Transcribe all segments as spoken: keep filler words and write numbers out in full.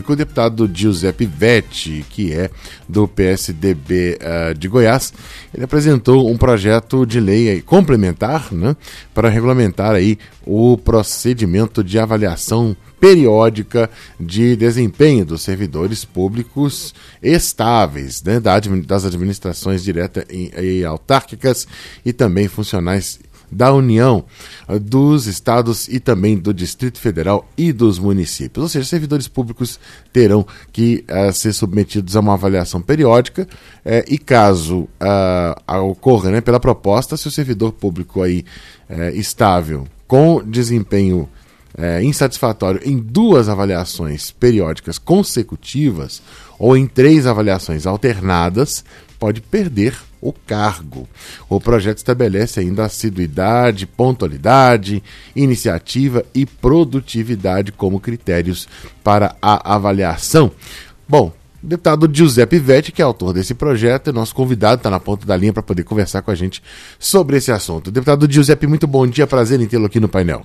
O deputado Giuseppe Vetti, que é do P S D B uh, de Goiás, ele apresentou um projeto de lei aí, complementar, né, para regulamentar aí o procedimento de avaliação periódica de desempenho dos servidores públicos estáveis, né, das administrações diretas e autárquicas e também funcionais da União, dos estados e também do Distrito Federal e dos municípios. Ou seja, servidores públicos terão que uh, ser submetidos a uma avaliação periódica uh, e caso uh, ocorra, né, pela proposta, se o servidor público aí, uh, estável com desempenho uh, insatisfatório em duas avaliações periódicas consecutivas ou em três avaliações alternadas, pode perder o cargo. O projeto estabelece ainda assiduidade, pontualidade, iniciativa e produtividade como critérios para a avaliação. Bom, o deputado Giuseppe Vetti, que é autor desse projeto, é nosso convidado, está na ponta da linha para poder conversar com a gente sobre esse assunto. Deputado Giuseppe, muito bom dia, prazer em tê-lo aqui no painel.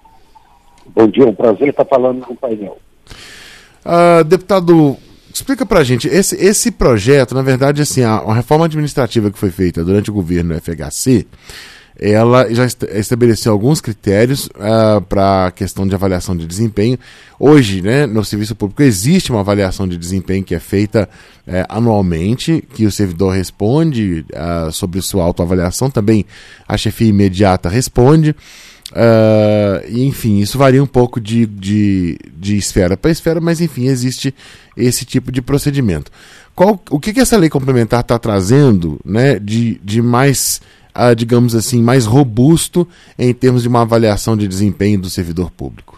Bom dia, é um prazer estar falando no painel. Uh, deputado, explica pra gente, esse, esse projeto, na verdade, assim, a, a reforma administrativa que foi feita durante o governo F H C, ela já est- estabeleceu alguns critérios uh, para a questão de avaliação de desempenho. Hoje, né, no serviço público existe uma avaliação de desempenho que é feita uh, anualmente, que o servidor responde uh, sobre sua autoavaliação, também a chefia imediata responde. Uh, enfim, isso varia um pouco de, de, de esfera para esfera, mas enfim, existe esse tipo de procedimento. Qual, o que, que essa lei complementar está trazendo, né, de, de mais, uh, digamos assim, mais robusto em termos de uma avaliação de desempenho do servidor público?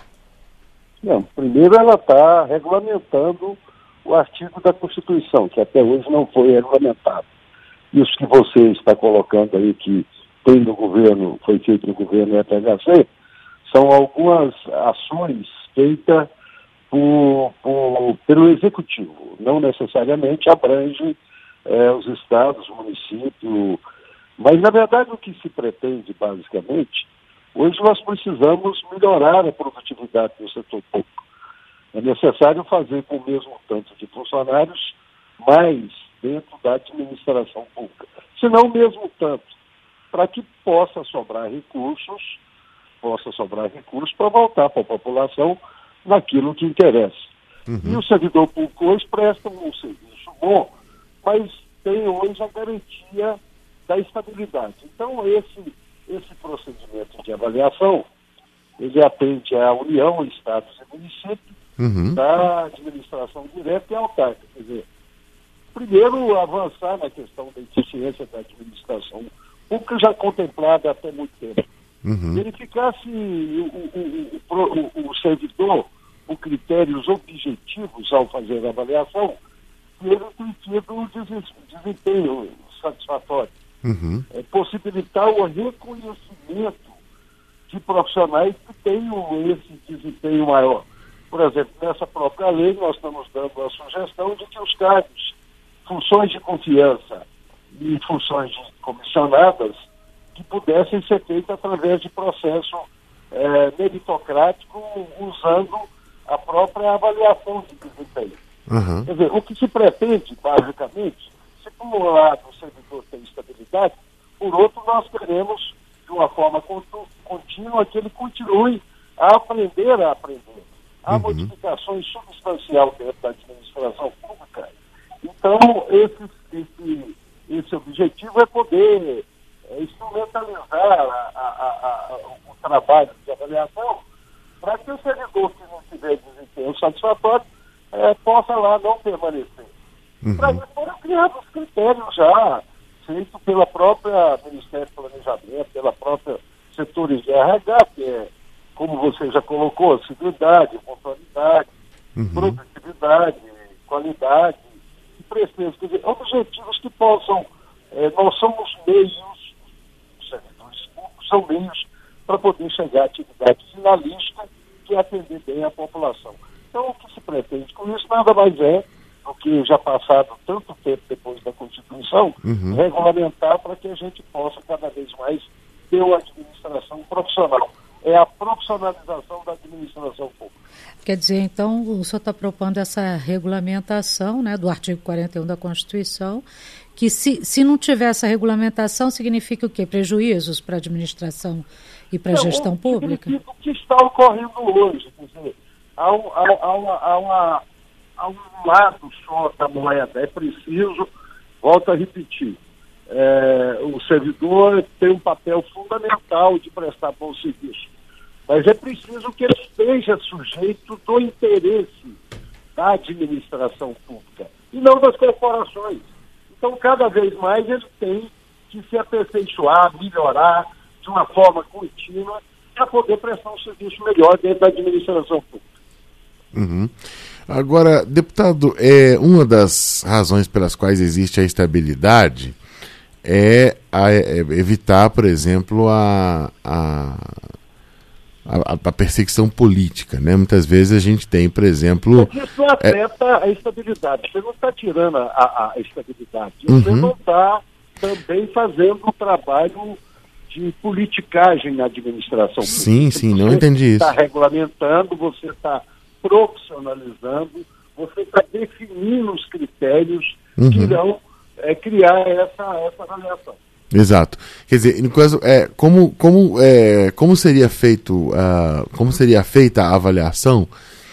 Não, primeiro ela está regulamentando o artigo da Constituição, que até hoje não foi regulamentado. Isso que você está colocando aí, que tem no governo, foi feito no governo F H C, são algumas ações feitas por, por, pelo Executivo. Não necessariamente abrange eh, os estados, o município, mas na verdade o que se pretende basicamente, hoje nós precisamos melhorar a produtividade do setor público. É necessário fazer com o mesmo tanto de funcionários, mais dentro da administração pública. Se não o mesmo tanto, para que possa sobrar recursos, possa sobrar recursos para voltar para a população naquilo que interessa. Uhum. E o servidor público hoje presta um serviço bom, mas tem hoje a garantia da estabilidade. Então, esse, esse procedimento de avaliação, ele atende à União, estados e municípios, uhum, da administração direta e autárquica. Quer dizer, primeiro, avançar na questão da eficiência da administração pública, já contemplada até muito tempo. Uhum. Verificar se o, o, o, o, o servidor, com critérios objetivos ao fazer a avaliação, que ele tem tido um desempenho satisfatório. Uhum. É, possibilitar o reconhecimento de profissionais que tenham esse desempenho maior. Por exemplo, nessa própria lei, nós estamos dando a sugestão de que os cargos, funções de confiança e funções de comissionadas, que pudessem ser feitas através de processo é, meritocrático, usando a própria avaliação de desempenho. Uhum. Quer dizer, o que se pretende, basicamente, se por um lado o servidor tem estabilidade, por outro nós queremos, de uma forma contínua, que ele continue a aprender a aprender. Há uhum. modificações substanciais dentro da administração pública. Então, esse, esse, esse objetivo é poder é, instrumentalizar a, a, a, a, o trabalho de avaliação para que o servidor que não tiver desempenho satisfatório é, possa lá não permanecer. Uhum. Para isso foram criados critérios já feitos pela própria Ministério do Planejamento, pela própria setores de R H, que é, como você já colocou, assiduidade, pontualidade, uhum. produtividade, qualidade e presteza. Quer dizer, objetivos que possam, é, nós somos meios, os servidores públicos são meios para poder chegar à atividade finalista que é atender bem a população. Então, o que se pretende com isso nada mais é do que já passado tanto tempo depois da Constituição, uhum. regulamentar para que a gente possa cada vez mais ter uma administração profissional. é a profissionalização da administração pública. Quer dizer, então, o senhor está propondo essa regulamentação, né, do artigo quarenta e um da Constituição, que se, se não tiver essa regulamentação, significa o quê? Prejuízos para a administração e para a gestão pública? Significa o que está ocorrendo hoje. Quer dizer, há, um, há, há, uma, há, uma, há um lado só da moeda. É preciso, volto a repetir, é, o servidor tem um papel fundamental de prestar bom serviço. Mas é preciso que ele esteja sujeito do interesse da administração pública e não das corporações. Então, cada vez mais ele tem que se aperfeiçoar, melhorar de uma forma contínua para poder prestar um serviço melhor dentro da administração pública. Uhum. Agora, deputado, é, uma das razões pelas quais existe a estabilidade é, a, é evitar, por exemplo, a... a... A, a perseguição política, né? Muitas vezes a gente tem, por exemplo... Mas isso afeta é... a estabilidade. Você não está tirando a, a estabilidade. Você uhum. não está também fazendo o trabalho de politicagem na administração pública. Sim, sim, não entendi isso. Você está regulamentando, você está profissionalizando, você está definindo os critérios uhum. que irão é, criar essa, essa avaliação. Exato. Quer dizer, no caso, é, como, como, é, como seria feito, uh, como seria feita a avaliação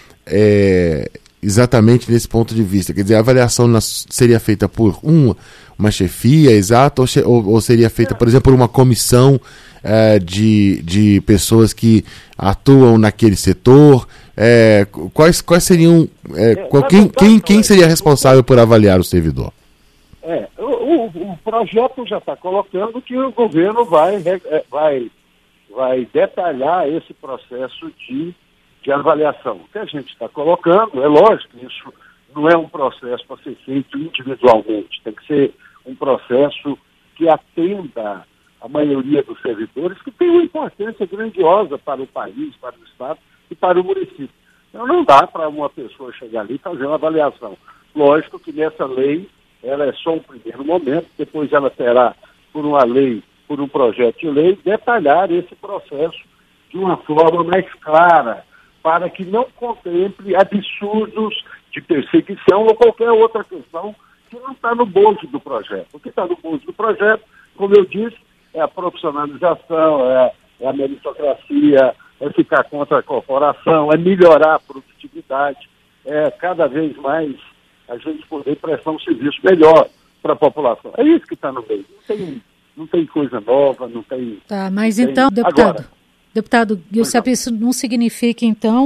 é, exatamente nesse ponto de vista? Quer dizer, a avaliação na, seria feita por uma, uma chefia, exato, ou, ou seria feita, por exemplo, por uma comissão uh, de, de pessoas que atuam naquele setor? É, quais, quais seriam, é, qual, quem, quem, quem seria responsável por avaliar o servidor? É, o, o projeto já está colocando que o governo vai, vai, vai detalhar esse processo de, de avaliação. O que a gente está colocando, é lógico, isso não é um processo para ser feito individualmente, tem que ser um processo que atenda a maioria dos servidores, que tem uma importância grandiosa para o país, para o Estado e para o município. Então não dá para uma pessoa chegar ali e fazer uma avaliação. Lógico que nessa lei ela é só um primeiro momento, depois ela terá, por uma lei, por um projeto de lei, detalhar esse processo de uma forma mais clara, para que não contemple absurdos de perseguição ou qualquer outra questão que não está no bolso do projeto. O que está no bolso do projeto, como eu disse, é a profissionalização, é, é a meritocracia, é ficar contra a corporação, é melhorar a produtividade, é cada vez mais a gente poder prestar um serviço melhor para a população. É isso que está no meio. Não tem, não tem coisa nova, não tem... Tá, mas então, tem... deputado, Agora, deputado Giuseppe, isso não significa, então,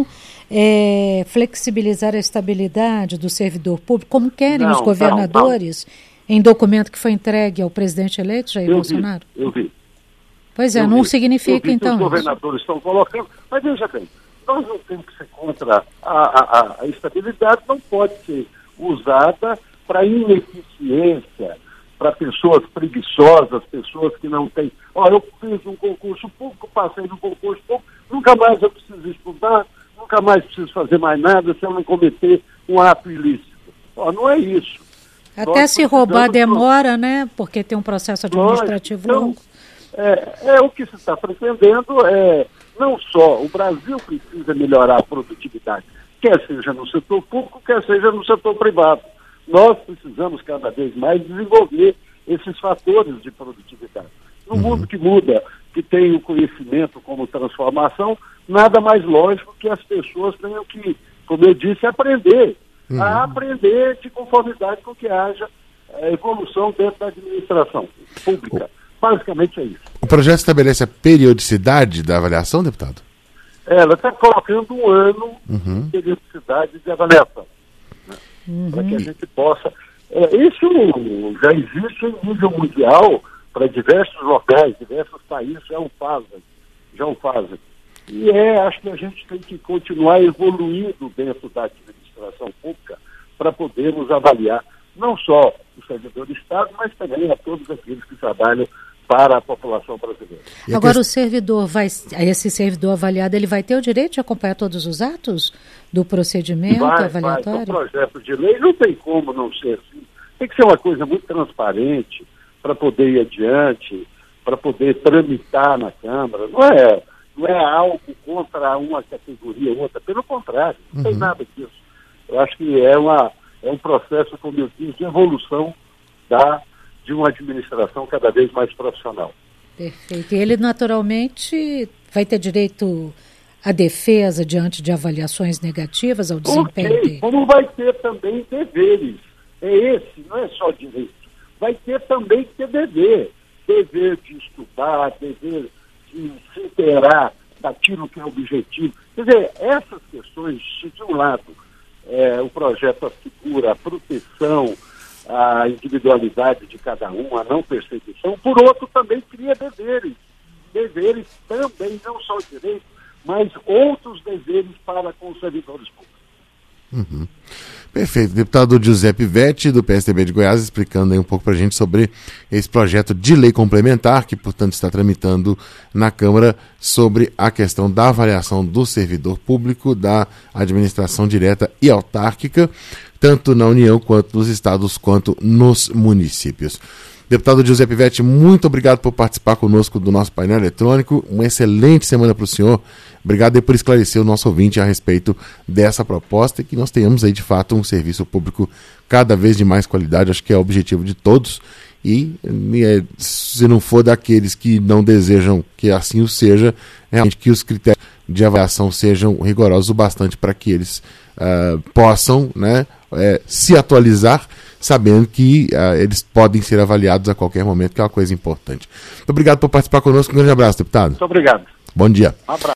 é, flexibilizar a estabilidade do servidor público, como querem não, os governadores, não, não. em documento que foi entregue ao presidente eleito, Jair eu Bolsonaro? Vi, eu vi. Pois é, eu não vi. significa, eu vi então... Que os governadores estão colocando, mas veja bem, nós não temos que ser contra a, a, a estabilidade, não pode ser usada para ineficiência, para pessoas preguiçosas, pessoas que não têm... Ó, eu fiz um concurso público, passei no concurso público, nunca mais eu preciso estudar, nunca mais preciso fazer mais nada se eu não cometer um ato ilícito. Ó, não é isso. Até Nós se roubar demora, pro... né? Porque tem um processo administrativo Nós, longo. Então, é, é o que se está pretendendo, é, não só o Brasil precisa melhorar a produtividade, quer seja no setor público, quer seja no setor privado. Nós precisamos cada vez mais desenvolver esses fatores de produtividade. No uhum. mundo que muda, que tem o conhecimento como transformação, nada mais lógico que as pessoas tenham que, como eu disse, aprender. Uhum. A aprender de conformidade com que haja é, evolução dentro da administração pública. Basicamente é isso. O projeto estabelece a periodicidade da avaliação, deputado? Ela está colocando um ano uhum. de periodicidade de avaliação. Né? Uhum. Para que a gente possa... É, isso já existe em nível mundial, para diversos locais, diversos países já o fazem. Já o fazem. E é, acho que a gente tem que continuar evoluindo dentro da administração pública para podermos avaliar não só o servidor do Estado, mas também a todos aqueles que trabalham para a população brasileira. Agora, o servidor vai, esse servidor avaliado, ele vai ter o direito de acompanhar todos os atos do procedimento vai, avaliatório? Vai. O projeto de lei não tem como não ser assim. Tem que ser uma coisa muito transparente para poder ir adiante, para poder tramitar na Câmara. Não é, não é algo contra uma categoria ou outra, pelo contrário, não tem uhum. nada disso. Eu acho que é, uma, é um processo, como eu disse, de evolução da, de uma administração cada vez mais profissional. Perfeito. E ele, naturalmente, vai ter direito à defesa diante de avaliações negativas ao desempenho okay. dele? Como vai ter também deveres. É esse, não é só direito. Vai ter também que ter dever. Dever de estudar, dever de se inteirar daquilo que é objetivo. Quer dizer, essas questões, de um lado, é, o projeto assegura a proteção, a individualidade de cada um, a não perseguição, por outro também cria deveres. Deveres também, não só direitos, mas outros deveres para com os servidores públicos. Uhum. Perfeito. Deputado Giuseppe Vetti, do P S D B de Goiás, explicando aí um pouco para a gente sobre esse projeto de lei complementar, que, portanto, está tramitando na Câmara sobre a questão da avaliação do servidor público, da administração direta e autárquica, tanto na União quanto nos estados, quanto nos municípios. Deputado Giuseppe Vetti, muito obrigado por participar conosco do nosso painel eletrônico. Uma excelente semana para o senhor. Obrigado aí por esclarecer o nosso ouvinte a respeito dessa proposta e que nós tenhamos aí, de fato, um serviço público cada vez de mais qualidade. Acho que é o objetivo de todos. E, e se não for daqueles que não desejam que assim o seja, realmente que os critérios de avaliação sejam rigorosos o bastante para que eles uh, possam, né, é, se atualizar, sabendo que uh, eles podem ser avaliados a qualquer momento, que é uma coisa importante. Muito obrigado por participar conosco. Um grande abraço, deputado. Muito obrigado. Bom dia. Um abraço.